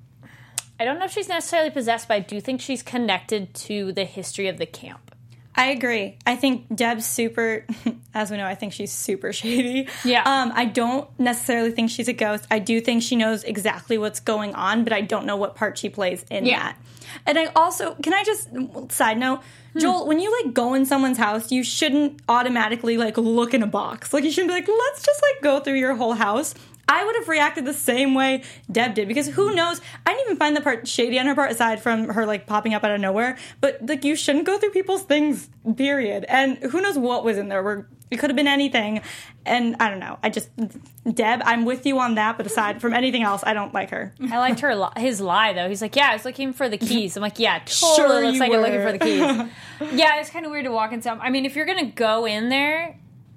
I don't know if she's necessarily possessed, but I do think she's connected to the history of the camp. I agree. I think Deb's super, as we know, I think she's super shady. Yeah. Um, I don't necessarily think she's a ghost. I do think she knows exactly what's going on, but I don't know what part she plays in Yeah. that. And I also, can I just, side note, Joel, when you like go in someone's house, you shouldn't automatically like look in a box. Like you shouldn't be like, let's just like go through your whole house. I would have reacted the same way Deb did because who knows? I didn't even find the part shady on her part aside from her like popping up out of nowhere. But like you shouldn't go through people's things, period. And who knows what was in there? We're, it could have been anything. And I don't know. I just Deb, I'm with you on that. But aside from anything else, I don't like her. I liked her li- his lie though. He's like, yeah, I was looking for the keys. I'm like, yeah, totally Sure looks you like you're were. looking for the keys. Yeah, it's kind of weird to walk in some. I mean, if you're gonna go in there,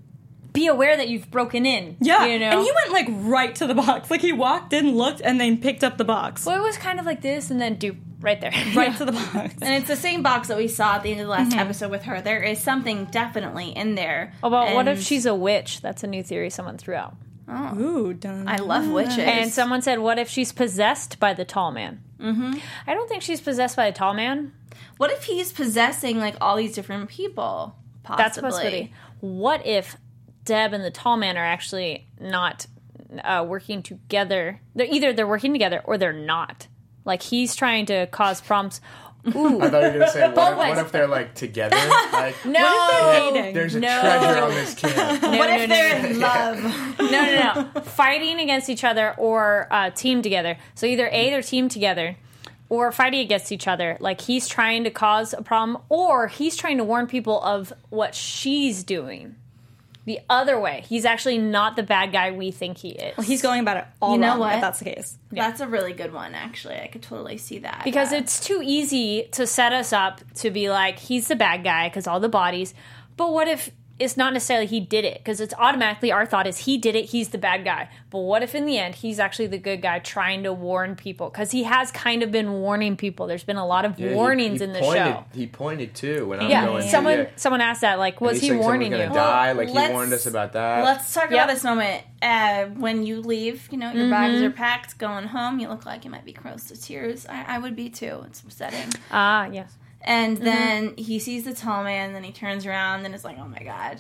be aware that you've broken in. Yeah. you know. And he went like right to the box. Like he walked in, looked, and then picked up the box. Well, it was kind of like this, and then do right there, Right to the box. And it's the same box that we saw at the end of the last episode with her. There is something definitely in there. Oh, well, what if And she's a witch? That's a new theory someone threw out. Ooh, dun, I love witches. And someone said, what if she's possessed by the tall man? Mm-hmm. I don't think she's possessed by the tall man. What if he's possessing like all these different people? Possibly. That's a possibility. What if Deb and the tall man are actually not uh, working together? They're either they're working together or they're not. Like he's trying to cause problems. Ooh, I thought you were gonna say, what if, ways. what if they're like together? Like, no, dating? there's a No. treasure on this camp. no, What no, if no, they're no. in love? no, no, no. Fighting against each other or uh, team together. So either A, they're team together, or fighting against each other. Like he's trying to cause a problem, or he's trying to warn people of what she's doing. The other way, he's actually not the bad guy we think he is. Well, he's going about it all You know wrong, what? if that's the case. That's a really good one, actually. I could totally see that. Because Uh, it's too easy to set us up to be like, he's the bad guy because all the bodies. But what if it's not necessarily he did it? Because it's automatically our thought is he did it, he's the bad guy. But what if in the end he's actually the good guy trying to warn people? Because he has kind of been warning people. There's been a lot of Yeah, he- warnings he in the pointed, show. He pointed too when I was Yeah, going. someone yeah. someone asked that, like, was He's he saying warning you? someone's gonna die. Like he let's- warned us about that. Let's talk Yep. about this moment. Uh, when you leave, you know, your bags are packed, going home, you look like you might be close to tears. I, I would be too. It's upsetting. Ah, yes. And then he sees the tall man, then he turns around and is like, oh my god.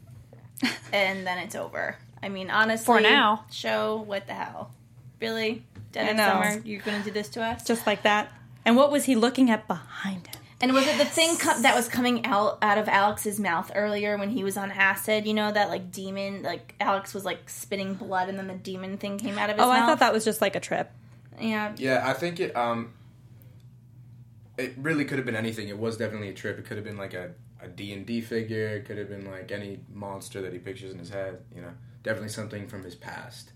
And then it's over. I mean, honestly. For now. Show, what the hell? Really? Dead I of know. summer, you're going to do this to us? Just like that. And what was he looking at behind him? And was it the thing co- that was coming out out of Alex's mouth earlier when he was on acid? You know, that like demon, like Alex was like spitting blood and then the demon thing came out of his Oh, mouth? I thought that was just like a trip. Yeah. Yeah, I think it. Um, it really could have been anything. It was definitely a trip. It could have been like a a D and D figure. It could have been like any monster that he pictures in his head. You know, definitely something from his past.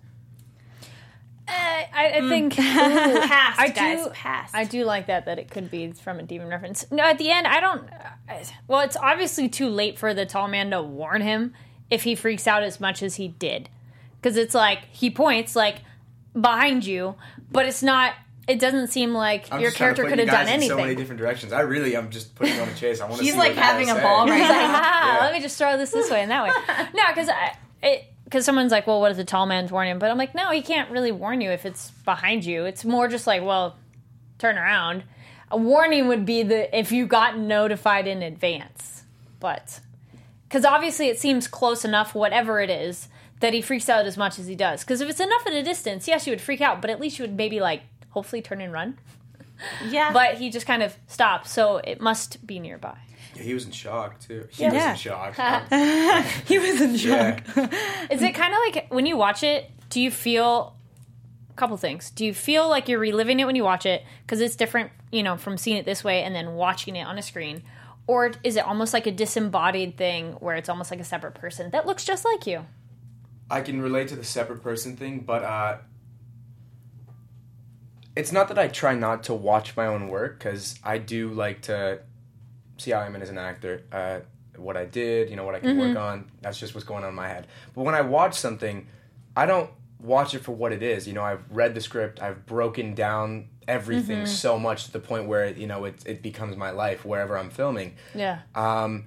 Uh, I, I think Past, I guys, do. past. I do like that that it could be from a demon reference. No, at the end, I don't. I, well, it's obviously too late for the tall man to warn him if he freaks out as much as he did, because it's like he points like behind you, but it's not. It doesn't seem like I'm your just trying to character put could you have done guys in anything. so many different directions. I really, I'm just putting you on a chase. I want to. He's see like what you guys having a say. ball right now. Ah, Yeah. Let me just throw this this way and that way. No, because I it because someone's like, well, what if the tall man's warning him? But I'm like, no, he can't really warn you if it's behind you. It's more just like, well, turn around. A warning would be the if you got notified in advance, but because obviously it seems close enough, whatever it is, that he freaks out as much as he does. Because if it's enough at a distance, yes, you would freak out, but at least you would maybe like hopefully turn and run. Yeah. But he just kind of stops, so it must be nearby. Yeah, he was in shock too. He Yeah. was Yeah. in shock. He was in shock. Yeah. Is it kind of like when you watch it, do you feel a couple things? Do you feel like you're reliving it when you watch it because it's different, you know, from seeing it this way and then watching it on a screen? Or is it almost like a disembodied thing where it's almost like a separate person that looks just like you? I can relate to the separate person thing, but uh, it's not that I try not to watch my own work, because I do like to see how I'm in as an actor. Uh, what I did, you know, what I can Mm-hmm. work on. That's just what's going on in my head. But when I watch something, I don't watch it for what it is. You know, I've read the script, I've broken down everything Mm-hmm. so much to the point where, you know, it, it becomes my life wherever I'm filming. Yeah. Um,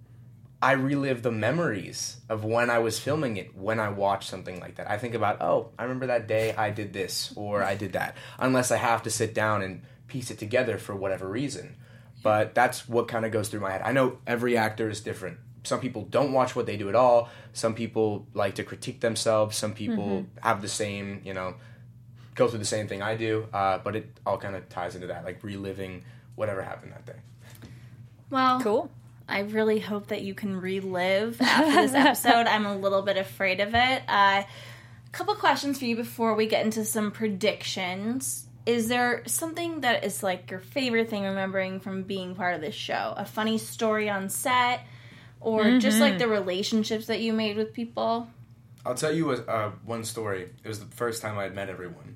I relive the memories of when I was filming it when I watch something like that. I think about, oh, I remember that day I did this or I did that. Unless I have to sit down and piece it together for whatever reason. But that's what kind of goes through my head. I know every actor is different. Some people don't watch what they do at all. Some people like to critique themselves. Some people Mm-hmm. have the same, you know, go through the same thing I do. Uh, but it all kind of ties into that, like reliving whatever happened that day. Well, Cool. I really hope that you can relive after this episode. I'm a little bit afraid of it. Uh, a couple questions for you before we get into some predictions. Is there something that is like your favorite thing remembering from being part of this show? A funny story on set? Or Mm-hmm. just like the relationships that you made with people? I'll tell you a, uh, one story. It was the first time I had met everyone.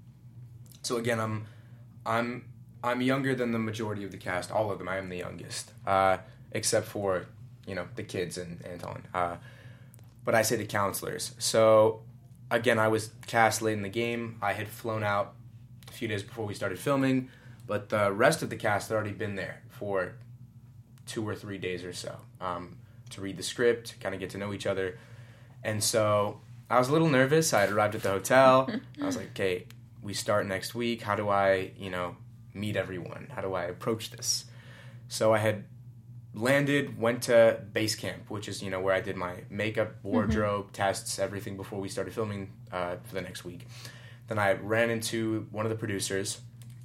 So again, I'm, I'm, I'm younger than the majority of the cast. All of them. I am the youngest, uh, except for, you know, the kids and Anton. Uh, but I say the counselors. So again, I was cast late in the game. I had flown out a few days before we started filming, but the rest of the cast had already been there for two or three days or so um, to read the script, kind of get to know each other. And so I was a little nervous. I had arrived at the hotel. I was like, okay, we start next week. How do I, you know, meet everyone? How do I approach this? So I had landed, went to base camp, which is, you know, where I did my makeup, wardrobe, tests, everything before we started filming uh, for the next week. Then I ran into one of the producers,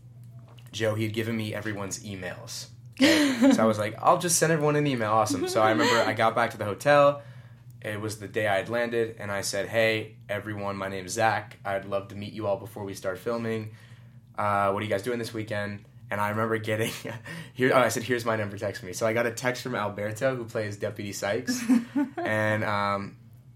Joe. He had given me everyone's emails. Okay? So I was like, I'll just send everyone an email. Awesome. So I remember I got back to the hotel. It was the day I had landed, and I said, hey, everyone, my name's Zach. I'd love to meet you all before we start filming. Uh, what are you guys doing this weekend? And I remember getting, here. Oh, I said, here's my number, text me. So I got a text from Alberto, who plays Deputy Sykes, and um,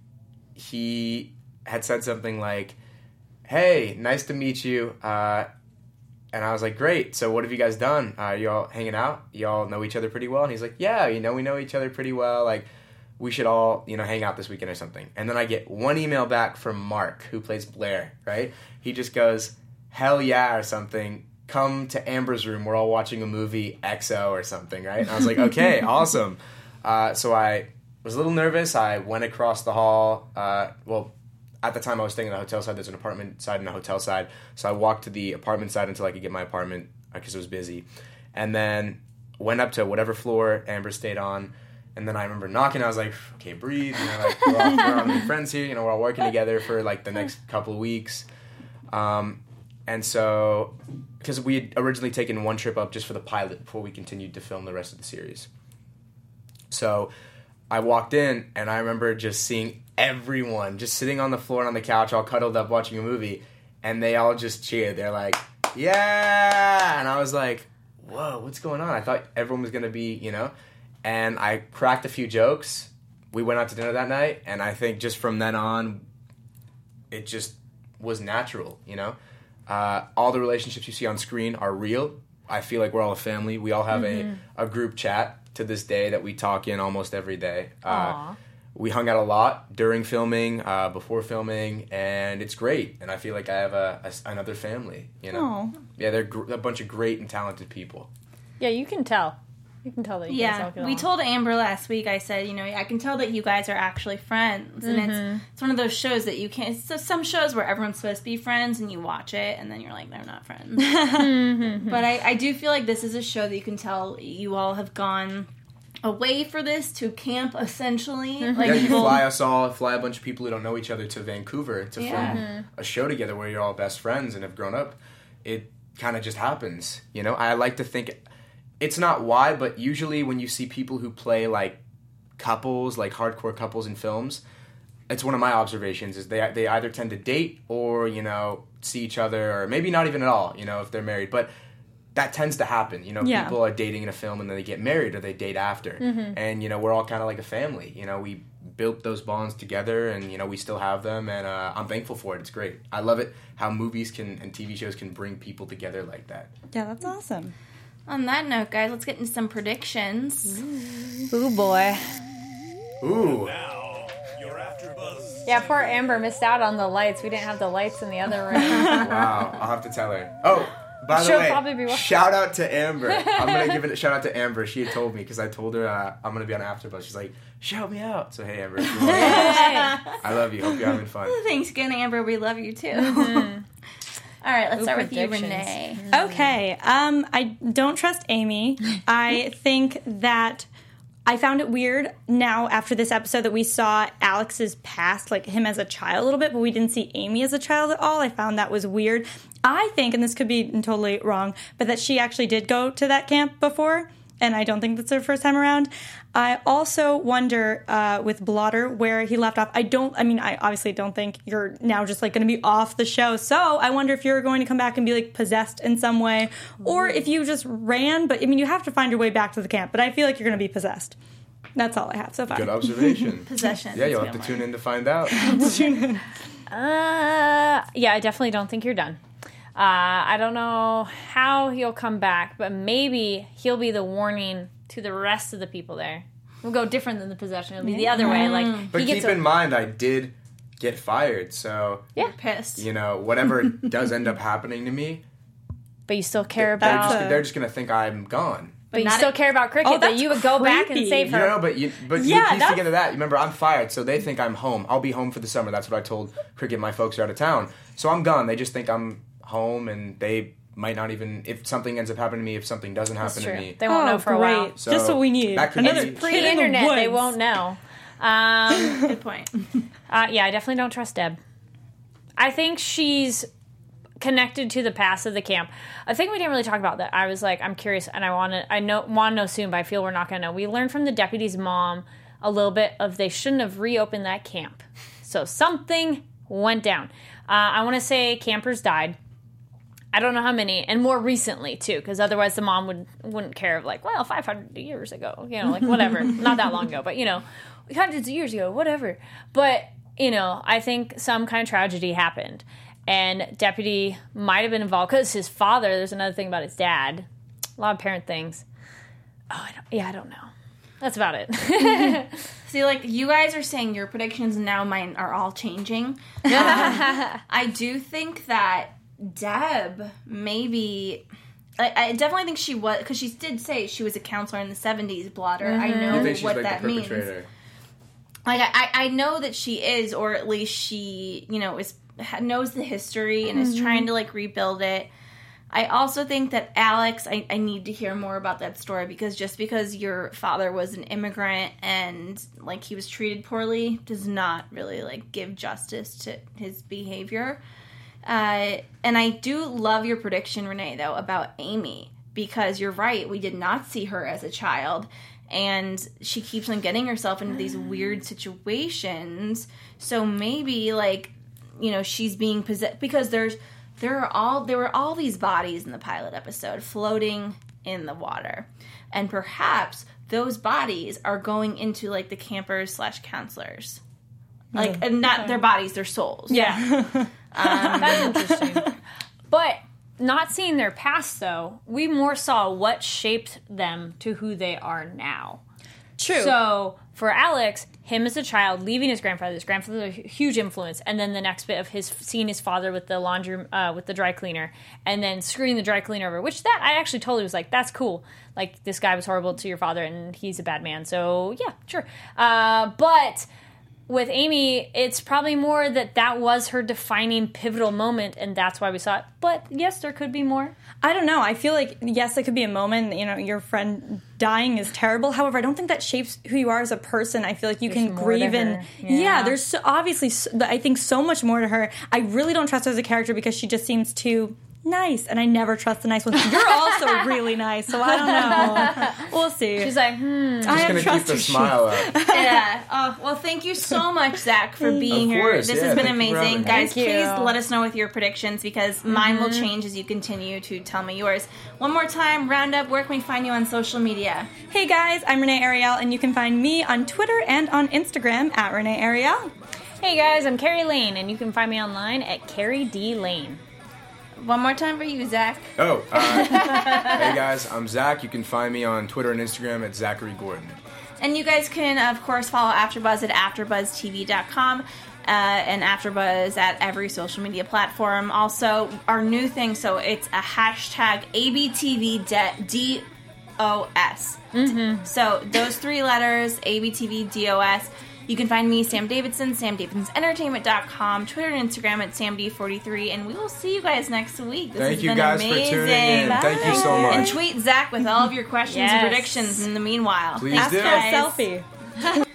he had said something like, hey, nice to meet you. Uh, and I was like, great. So what have you guys done? Uh, you all hanging out? You all know each other pretty well? And he's like, yeah, you know, we know each other pretty well. Like, we should all, you know, hang out this weekend or something. And then I get one email back from Mark, who plays Blair, right? He just goes, hell yeah, or something. Come to Amber's room. We're all watching a movie, X O or something, right? And I was like, okay, awesome. Uh, so I was a little nervous. I went across the hall. Uh, well, at the time I was staying on the hotel side. There's an apartment side and a hotel side. So I walked to the apartment side until I could get my apartment because it was busy. And then went up to whatever floor Amber stayed on. And then I remember knocking. I was like, okay, breathe. You know, like, we're all, we're all good friends here. You know, we're all working together for like the next couple of weeks. Um, and so, because we had originally taken one trip up just for the pilot before we continued to film the rest of the series. So I walked in and I remember just seeing everyone just sitting on the floor and on the couch, all cuddled up watching a movie. And they all just cheered. They're like, yeah. And I was like, whoa, what's going on? I thought everyone was going to be, you know. And I cracked a few jokes. We went out to dinner that night, and I think just from then on, it just was natural, you know? Uh, all the relationships you see on screen are real. I feel like we're all a family. We all have mm-hmm. a, a group chat to this day that we talk in almost every day. Uh, we hung out a lot during filming, uh, before filming, and it's great. And I feel like I have a, a another family, you know? Aww. Yeah, they're gr- a bunch of great and talented people. Yeah, you can tell. You can tell that you guys all Yeah, get we along. told Amber last week, I said, you know, I can tell that you guys are actually friends. And Mm-hmm. it's it's one of those shows that you can't, so some shows where everyone's supposed to be friends and you watch it and then you're like, they're not friends. Mm-hmm. But I, I do feel like this is a show that you can tell you all have gone away for this to camp, essentially. Mm-hmm. Like Yeah, you people, fly us all, fly a bunch of people who don't know each other to Vancouver to Yeah. film a show together where you're all best friends and have grown up. It kind of just happens, you know? I like to think, it's not why, but usually when you see people who play like couples, like hardcore couples in films, it's one of my observations is they they either tend to date or, you know, see each other, or maybe not even at all, you know, if they're married. But that tends to happen. You know, Yeah. people are dating in a film and then they get married or they date after. Mm-hmm. And, you know, we're all kind of like a family. You know, we built those bonds together and, you know, we still have them. And uh, I'm thankful for it. It's great. I love it how movies can and T V shows can bring people together like that. Yeah, that's awesome. On that note, guys, let's get into some predictions. Ooh, boy. Ooh. Now, your AfterBuzz. Yeah, poor Amber missed out on the lights. We didn't have the lights in the other room. Wow. I'll have to tell her. Oh, by the She'll way, probably be watching. shout out to Amber. I'm going to give it a shout out to Amber. She had told me because I told her uh, I'm going to be on AfterBuzz. She's like, shout me out. So, hey, Amber. If you want to- I love you. Hope you're having fun. Thanks again, Amber. We love you too. All right, let's Ooh, start with you, predictions. Renee. Okay. Um, I don't trust Amy. I think that I found it weird now after this episode that we saw Alex's past, like him as a child a little bit, but we didn't see Amy as a child at all. I found that was weird. I think, and this could be totally wrong, but that she actually did go to that camp before, and I don't think that's her first time around. I also wonder uh, with Blotter where he left off. I don't, I mean, I obviously don't think you're now just like going to be off the show. So I wonder if you're going to come back and be like possessed in some way, or if you just ran. But I mean, you have to find your way back to the camp. But I feel like you're going to be possessed. That's all I have so far. Good observation. Possession. Yeah, you'll That's have to a good tune in to find out. Uh, yeah, I definitely don't think you're done. Uh, I don't know how he'll come back, but maybe he'll be the warning to the rest of the people there. We'll go different than the possession. It'll be the other way. Like, But he gets keep a- in mind, I did get fired. So, Yeah. You're pissed. you know, whatever does end up happening to me, but you still care they're about. just, they're just going to think I'm gone. but you not still a- care about Cricket. Oh, that that's you would go back and creepy. save You her. know, but you but Yeah, you piece that's- together that. Remember, I'm fired, so they think I'm home. I'll be home for the summer. That's what I told Cricket. My folks are out of town, so I'm gone. They just think I'm home, and they might not even if something ends up happening to me. If something doesn't happen That's to true. me, They won't Oh, know for great. a while. So, Just what we need. that could Another be- kid in the Pre-internet, they woods. won't know. Um, Good point. uh, yeah, I definitely don't trust Deb. I think she's connected to the past of the camp. A thing we didn't really talk about that I was like, I'm curious, and I want to, I know, want to know soon, but I feel we're not going to know. We learned from the deputy's mom a little bit of they shouldn't have reopened that camp, so something went down. Uh, I want to say campers died. I don't know how many, and more recently too, because otherwise the mom would wouldn't care of like, well, five hundred years ago, you know, like whatever, not that long ago, but you know, hundreds of years ago, whatever. But you know, I think some kind of tragedy happened, and deputy might have been involved because his father. There's another thing about his dad, a lot of parent things. Oh, I don't, yeah, I don't know. That's about it. See, like, you guys are saying your predictions, and now mine are all changing. Um, I do think that Deb maybe... I, I definitely think she was... Because she did say she was a counselor in the seventies, Blotter. I know I think she's what like that the means. perpetrator. Like, I, I know that she is, or at least she, you know, is knows the history and is trying to, like, rebuild it. I also think that Alex, I, I need to hear more about that story, because just because your father was an immigrant and, like, he was treated poorly does not really, like, give justice to his behavior. Uh, and I do love your prediction, Renee, though, about Amy, because you're right, we did not see her as a child, and she keeps on getting herself into these weird situations, so maybe, like, you know, she's being possessed, because there's There are all there were all these bodies in the pilot episode floating in the water, and perhaps those bodies are going into like the campers slash counselors, like and not their bodies, their souls. Yeah. That's interesting. But not seeing their past, though, we more saw what shaped them to who they are now. True. So for Alex, him as a child, leaving his grandfather, his grandfather was a huge influence, and then the next bit of his seeing his father with the laundry, uh, with the dry cleaner, and then screwing the dry cleaner over, which that I actually totally was like, that's cool. Like, this guy was horrible to your father, and he's a bad man, so yeah, sure. Uh, but with Amy, it's probably more that that was her defining pivotal moment, and that's why we saw it. But yes, there could be more. I don't know. I feel like, yes, it could be a moment, you know, your friend dying is terrible. However, I don't think that shapes who you are as a person. I feel like you There's can more grieve to and, her. yeah, Yeah. there's so, obviously, so, I think, so much more to her. I really don't trust her as a character because she just seems too nice, and I never trust the nice ones. You're also really nice, so I don't know. We'll see. She's like, hmm. Just I am gonna keep trust the her smile up. Yeah. Oh, well, thank you so much, Zach, for being Of here. course, This yeah, has been thank you for amazing. having me. Guys, Thank you. please let us know with your predictions because mine will change as you continue to tell me yours. One more time, Roundup, where can we find you on social media? Hey guys, I'm Renee Ariel, and you can find me on Twitter and on Instagram at Renee Ariel. Hey guys, I'm Carrie Lane, and you can find me online at Carrie D Lane. One more time for you, Zach. Oh, uh, hey guys, I'm Zach. You can find me on Twitter and Instagram at Zachary Gordon. And you guys can, of course, follow AfterBuzz at after buzz T V dot com uh, and AfterBuzz at every social media platform. Also, our new thing, so it's a hashtag A B T V D O S. Mm-hmm. So those three letters, A B T V D O S. You can find me, Sam Davidson, sam davidsons entertainment dot com, Twitter and Instagram at sam d forty-three, and we will see you guys next week. This Thank has you been guys amazing. for tuning in. Bye. Thank you so much. And tweet Zach with all of your questions Yes. and predictions in the meanwhile. Please Thanks, do. guys. Selfie.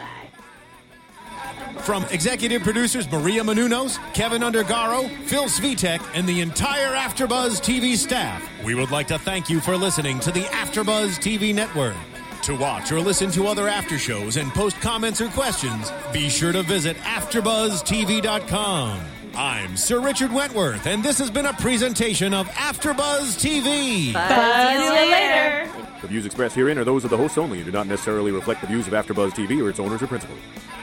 From executive producers Maria Menounos, Kevin Undergaro, Phil Svitek, and the entire AfterBuzz T V staff, we would like to thank you for listening to the AfterBuzz T V network. To watch or listen to other after shows and post comments or questions, be sure to visit after buzz T V dot com. I'm Sir Richard Wentworth, and this has been a presentation of AfterBuzz T V. Bye. See you later. The views expressed herein are those of the hosts only and do not necessarily reflect the views of AfterBuzz T V or its owners or principals.